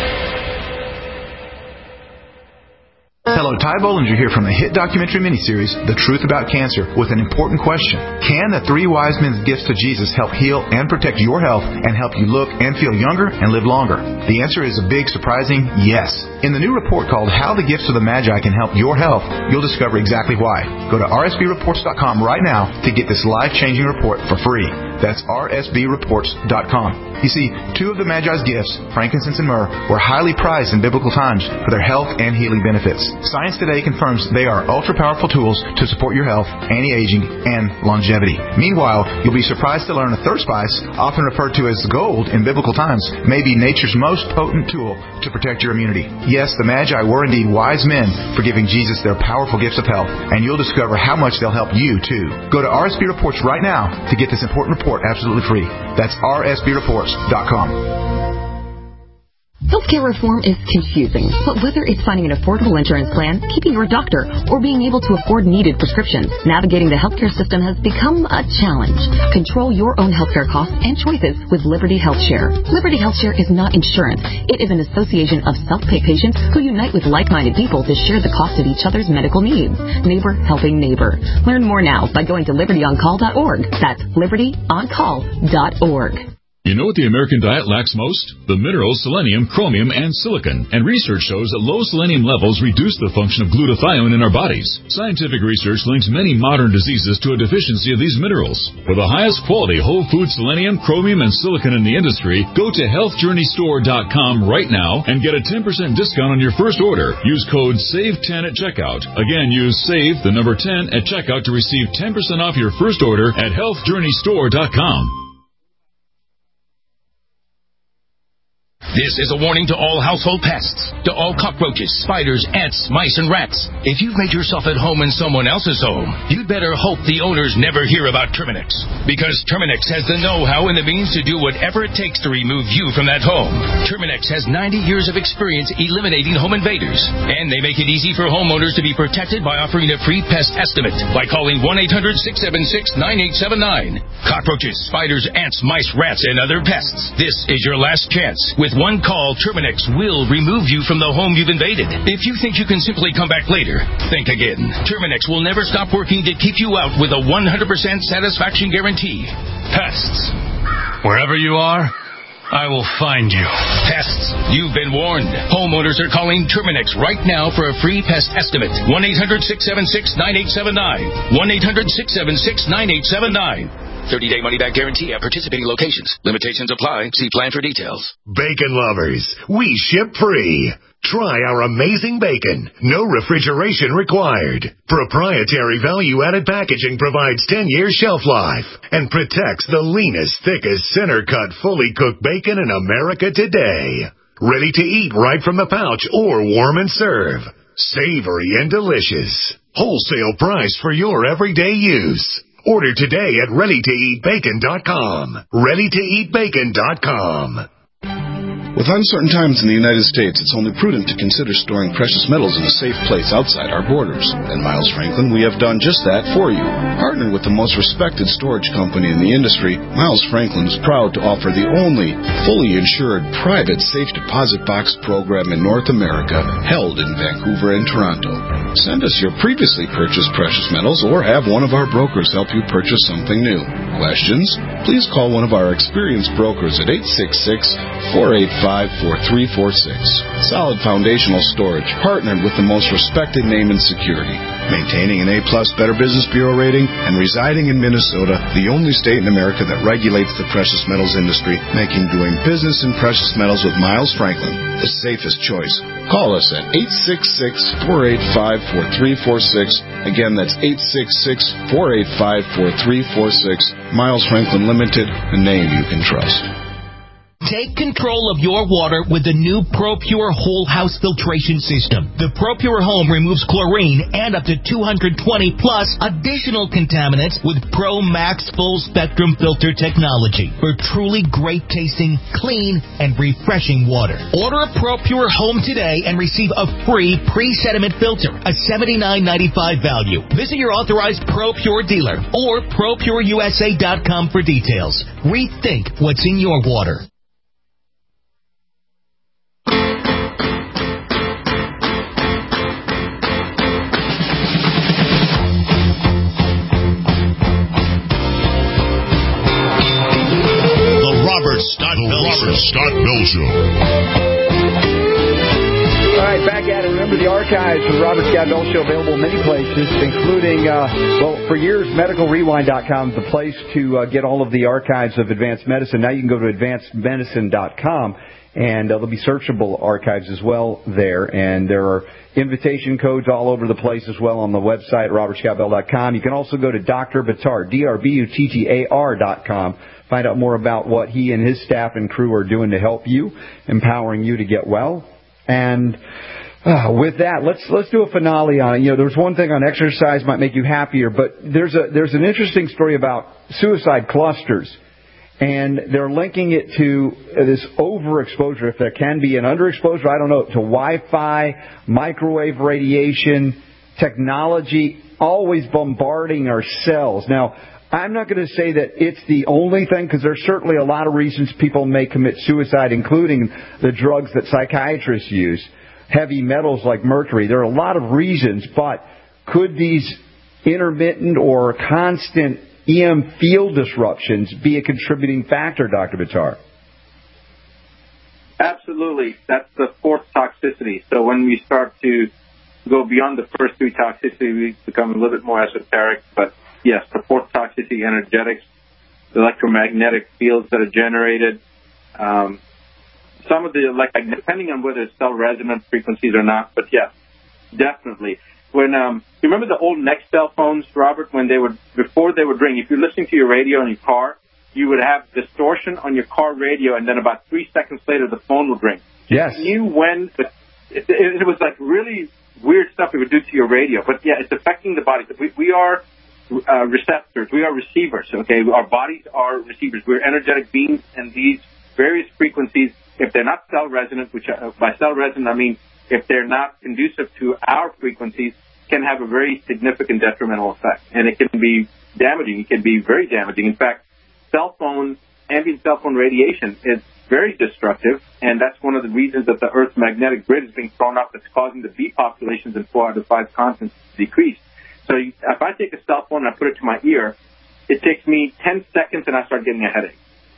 Hello, Ty Bollinger here from the hit documentary miniseries, The Truth About Cancer, with an important question. Can the 3 wise men's gifts to Jesus help heal and protect your health and help you look and feel younger and live longer? The answer is a big, surprising yes. In the new report called How the Gifts of the Magi Can Help Your Health, you'll discover exactly why. Go to rsbreports.com right now to get this life-changing report for free. That's rsbreports.com. You see, 2 of the Magi's gifts, frankincense and myrrh, were highly prized in biblical times for their health and healing benefits. Science today confirms they are ultra-powerful tools to support your health, anti-aging, and longevity. Meanwhile, you'll be surprised to learn a third spice, often referred to as gold in biblical times, may be nature's most potent tool to protect your immunity. Yes, the Magi were indeed wise men for giving Jesus their powerful gifts of health, and you'll discover how much they'll help you, too. Go to RSB Reports right now to get this important report absolutely free. That's rsbreports.com. Healthcare reform is confusing, but whether it's finding an affordable insurance plan, keeping your doctor, or being able to afford needed prescriptions, navigating the healthcare system has become a challenge. Control your own healthcare costs and choices with Liberty HealthShare. Liberty HealthShare is not insurance. It is an association of self-pay patients who unite with like-minded people to share the cost of each other's medical needs. Neighbor helping neighbor. Learn more now by going to libertyoncall.org. That's libertyoncall.org. You know what the American diet lacks most? The minerals selenium, chromium, and silicon. And research shows that low selenium levels reduce the function of glutathione in our bodies. Scientific research links many modern diseases to a deficiency of these minerals. For the highest quality whole food selenium, chromium, and silicon in the industry, go to healthjourneystore.com right now and get a 10% discount on your first order. Use code SAVE10 at checkout. Again, use SAVE, the number 10, at checkout to receive 10% off your first order at healthjourneystore.com. This is a warning to all household pests, to all cockroaches, spiders, ants, mice, and rats. If you've made yourself at home in someone else's home, you'd better hope the owners never hear about Terminix. Because Terminix has the know-how and the means to do whatever it takes to remove you from that home. Terminix has 90 years of experience eliminating home invaders. And they make it easy for homeowners to be protected by offering a free pest estimate by calling 1-800-676-9879. Cockroaches, spiders, ants, mice, rats, and other pests. This is your last chance. With one call, Terminix will remove you from the home you've invaded. If you think you can simply come back later, think again. Terminix will never stop working to keep you out with a 100% satisfaction guarantee. Pests. Wherever you are, I will find you. Pests, you've been warned. Homeowners are calling Terminix right now for a free pest estimate. 1-800-676-9879. 1-800-676-9879. 30-day money-back guarantee at participating locations. Limitations apply. See plan for details. Bacon lovers, we ship free. Try our amazing bacon. No refrigeration required. Proprietary value-added packaging provides 10 years shelf life and protects the leanest, thickest, center-cut, fully cooked bacon in America today. Ready to eat right from the pouch or warm and serve. Savory and delicious. Wholesale price for your everyday use. Order today at ReadyToEatBacon.com. ReadyToEatBacon.com. With uncertain times in the United States, it's only prudent to consider storing precious metals in a safe place outside our borders. At Miles Franklin, we have done just that for you. Partnered with the most respected storage company in the industry, Miles Franklin is proud to offer the only fully insured private safe deposit box program in North America, held in Vancouver and Toronto. Send us your previously purchased precious metals or have one of our brokers help you purchase something new. Questions? Please call one of our experienced brokers at 866-485-4346. Solid foundational storage, partnered with the most respected name in security. Maintaining an A-plus Better Business Bureau rating and residing in Minnesota, the only state in America that regulates the precious metals industry, making doing business in precious metals with Miles Franklin the safest choice. Call us at 866-485-4346. Again, that's 866-485-4346. Miles Franklin Limited, a name you can trust. Take control of your water with the new ProPure Whole House Filtration System. The ProPure Home removes chlorine and up to 220 plus additional contaminants with Pro Max Full Spectrum Filter technology for truly great tasting, clean, and refreshing water. Order a ProPure Home today and receive a free pre-sediment filter, a $79.95 value. Visit your authorized ProPure dealer or ProPureUSA.com for details. Rethink what's in your water. Robert Scott Bell Show. All right, back at it. Remember the archives of the Robert Scott Bell Show available in many places, including, for years, MedicalRewind.com, the place to get all of the archives of advanced medicine. Now you can go to advancedmedicine.com, and there'll be searchable archives as well there. And there are invitation codes all over the place as well on the website, robertscottbell.com. You can also go to Dr. Buttar, DRBUTTAR.com. Find out more about what he and his staff and crew are doing to help you, empowering you to get well. And with that, let's do a finale on it. You know, there's one thing on exercise might make you happier, but there's an interesting story about suicide clusters, and they're linking it to this overexposure, if there can be an underexposure, I don't know, to Wi-Fi, microwave radiation, technology, always bombarding our cells. Now, I'm not going to say that it's the only thing, because there's certainly a lot of reasons people may commit suicide, including the drugs that psychiatrists use, heavy metals like mercury. There are a lot of reasons, but could these intermittent or constant EM field disruptions be a contributing factor, Dr. Buttar? Absolutely. That's the fourth toxicity. So when we start to go beyond the first three toxicities, we become a little bit more esoteric, but yes, the fourth toxicity, energetics, the electromagnetic fields that are generated, some of the, depending on whether it's cell resonant frequencies or not, but yes, definitely. When you remember the old Nextel phones, Robert, when before they would ring, if you're listening to your radio in your car, you would have distortion on your car radio, and then about 3 seconds later, the phone would ring. Yes. You knew when, it was like really weird stuff it would do to your radio. But yeah, it's affecting the body. We are receptors. We are receivers, okay? Our bodies are receivers. We're energetic beings, and these various frequencies, if they're not cell resonant, which by cell resonant I mean if they're not conducive to our frequencies, can have a very significant detrimental effect. And it can be damaging. It can be very damaging. In fact, ambient cell phone radiation is very destructive, and that's one of the reasons that the Earth's magnetic grid is being thrown up that's causing the bee populations in 4 out of 5 continents to decrease. So if I take a cell phone and I put it to my ear, it takes me 10 seconds and I start getting a headache.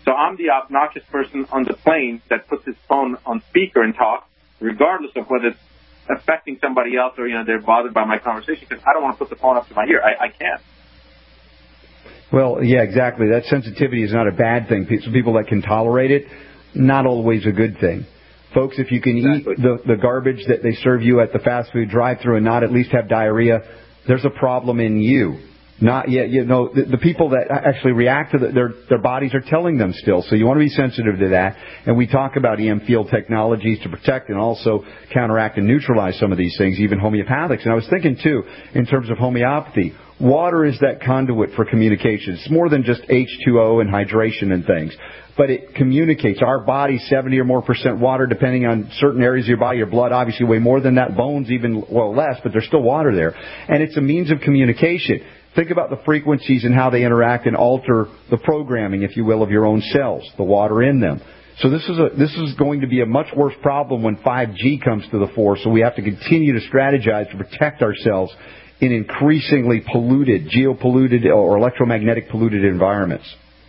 So I'm the obnoxious person on the plane that puts his phone on speaker and talks, regardless of whether it's affecting somebody else or, they're bothered by my conversation, because I don't want to put the phone up to my ear. I can't. Well, yeah, exactly. That sensitivity is not a bad thing. Some people that can tolerate it, not always a good thing. Folks, if you can eat the garbage that they serve you at the fast food drive-thru and not at least have diarrhea, there's a problem in you. Not yet, the people that actually react to their bodies are telling them still. So you want to be sensitive to that. And we talk about EM field technologies to protect and also counteract and neutralize some of these things, even homeopathics. And I was thinking, too, in terms of homeopathy, water is that conduit for communication. It's more than just H2O and hydration and things. But it communicates. Our body's 70 or more % water, depending on certain areas of your body. Your blood obviously way more than that. Bones even, less, but there's still water there. And it's a means of communication. Think about the frequencies and how they interact and alter the programming, if you will, of your own cells, the water in them. So this is going to be a much worse problem when 5G comes to the fore. So we have to continue to strategize to protect ourselves in increasingly polluted, geopolluted or electromagnetic polluted environments.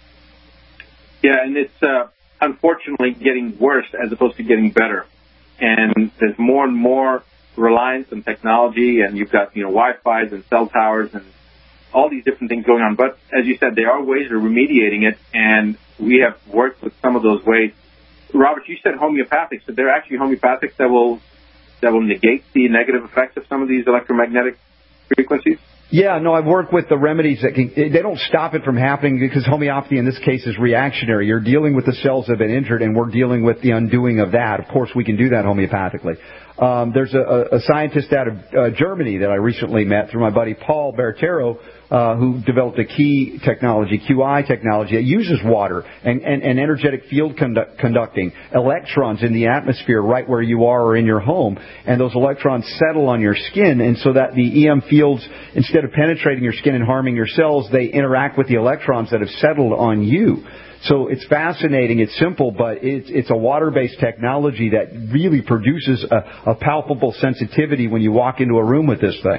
Yeah, and it's unfortunately getting worse as opposed to getting better. And there's more and more reliance on technology, and you've got Wi-Fi's and cell towers and all these different things going on. But as you said, there are ways of remediating it, and we have worked with some of those ways. Robert, you said homeopathics. So there are actually homeopathics that will negate the negative effects of some of these electromagnetic frequencies? Yeah, no, I've worked with the remedies that they don't stop it from happening, because homeopathy in this case is reactionary. You're dealing with the cells that have been injured, and we're dealing with the undoing of that. Of course, we can do that homeopathically. There's a scientist out of Germany that I recently met through my buddy Paul Bertero, who developed a key technology, QI technology, that uses water and energetic field conducting electrons in the atmosphere right where you are or in your home. And those electrons settle on your skin, and so that the EM fields, instead of penetrating your skin and harming your cells, they interact with the electrons that have settled on you. So it's fascinating. It's simple, but it's a water-based technology that really produces a palpable sensitivity when you walk into a room with this thing.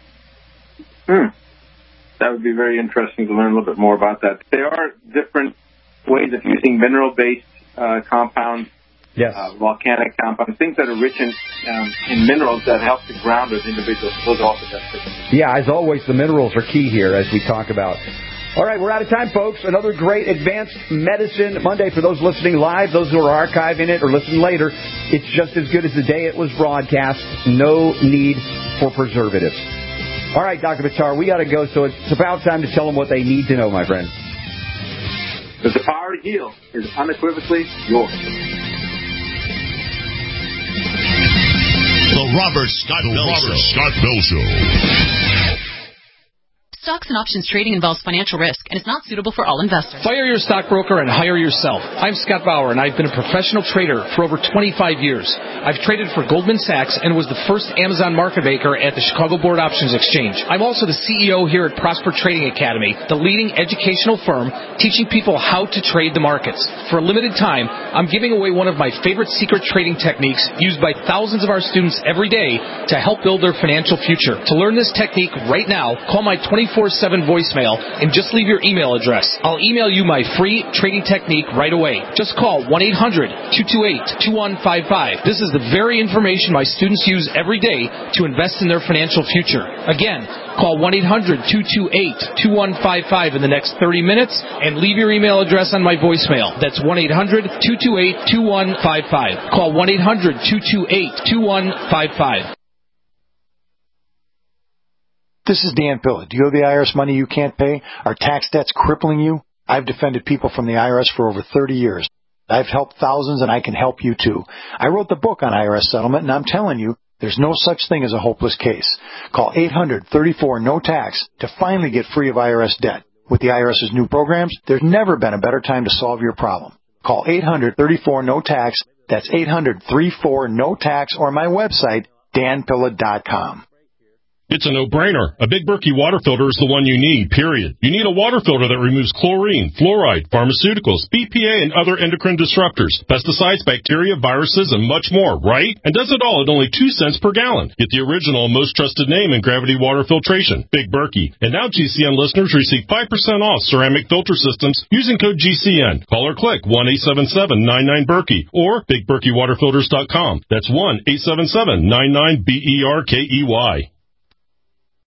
That would be very interesting to learn a little bit more about that. There are different ways of using mineral-based compounds, volcanic compounds, things that are rich in minerals that help to ground those individuals. Those are also tested. Yeah, as always, the minerals are key here, as we talk about. All right, we're out of time, folks. Another great Advanced Medicine Monday for those listening live, those who are archiving it or listening later. It's just as good as the day it was broadcast. No need for preservatives. All right, Dr. Buttar, we got to go, so it's about time to tell them what they need to know, my friend. That the power to heal is unequivocally yours. The Robert Scott Bell Show. Stocks and options trading involves financial risk and is not suitable for all investors. Fire your stockbroker and hire yourself. I'm Scott Bauer, and I've been a professional trader for over 25 years. I've traded for Goldman Sachs and was the first Amazon market maker at the Chicago Board Options Exchange. I'm also the CEO here at Prosper Trading Academy, the leading educational firm teaching people how to trade the markets. For a limited time, I'm giving away one of my favorite secret trading techniques used by thousands of our students every day to help build their financial future. To learn this technique right now, call my 24/7 voicemail and just leave your email address. I'll email you my free trading technique right away. Just call 1-800-228-2155. This is the very information my students use every day to invest in their financial future. Again, call 1-800-228-2155 in the next 30 minutes and leave your email address on my voicemail. That's 1-800-228-2155. Call 1-800-228-2155. This is Dan Pilla. Do you owe the IRS money you can't pay? Are tax debts crippling you? I've defended people from the IRS for over 30 years. I've helped thousands, and I can help you too. I wrote the book on IRS settlement, and I'm telling you, there's no such thing as a hopeless case. Call 800-34-NO-TAX to finally get free of IRS debt. With the IRS's new programs, there's never been a better time to solve your problem. Call 800-34-NO-TAX. That's 800-34-NO-TAX, or my website, danpilla.com. It's a no-brainer. A Big Berkey water filter is the one you need, period. You need a water filter that removes chlorine, fluoride, pharmaceuticals, BPA, and other endocrine disruptors, pesticides, bacteria, viruses, and much more, right? And does it all at only 2 cents per gallon. Get the original, most trusted name in gravity water filtration, Big Berkey. And now GCN listeners receive 5% off ceramic filter systems using code GCN. Call or click 1-877-99-BERKEY or BigBerkeyWaterFilters.com. That's 1-877-99-BERKEY.